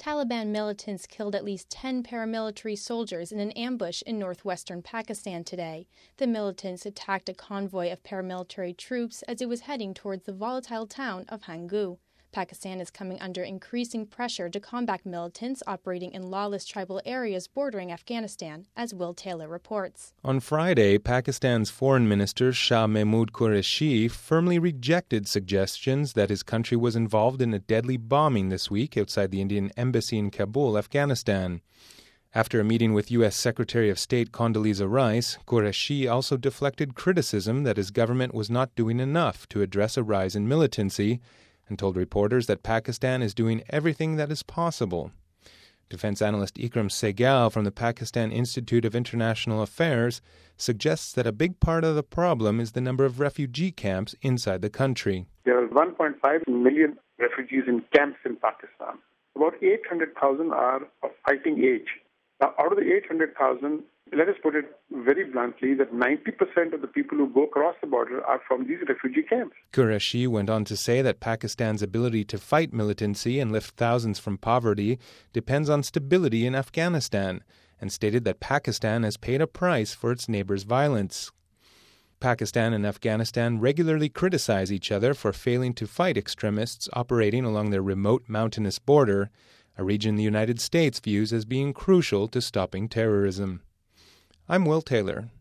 Taliban militants killed at least 10 paramilitary soldiers in an ambush in northwestern Pakistan today. The militants attacked a convoy of paramilitary troops as it was heading towards the volatile town of Hangu. Pakistan is coming under increasing pressure to combat militants operating in lawless tribal areas bordering Afghanistan, as Will Taylor reports. On Friday, Pakistan's Foreign Minister Shah Mahmood Qureshi firmly rejected suggestions that his country was involved in a deadly bombing this week outside the Indian embassy in Kabul, Afghanistan. After a meeting with U.S. Secretary of State Condoleezza Rice, Qureshi also deflected criticism that his government was not doing enough to address a rise in militancy, and told reporters that Pakistan is doing everything that is possible. Defense analyst Ikram Sehgal from the Pakistan Institute of International Affairs suggests that a big part of the problem is the number of refugee camps inside the country. There are 1.5 million refugees in camps in Pakistan. About 800,000 are of fighting age. Now, out of the 800,000, let us put it very bluntly that 90% of the people who go across the border are from these refugee camps. Qureshi went on to say that Pakistan's ability to fight militancy and lift thousands from poverty depends on stability in Afghanistan, and stated that Pakistan has paid a price for its neighbors' violence. Pakistan and Afghanistan regularly criticize each other for failing to fight extremists operating along their remote mountainous border, a region the United States views as being crucial to stopping terrorism. I'm Will Taylor.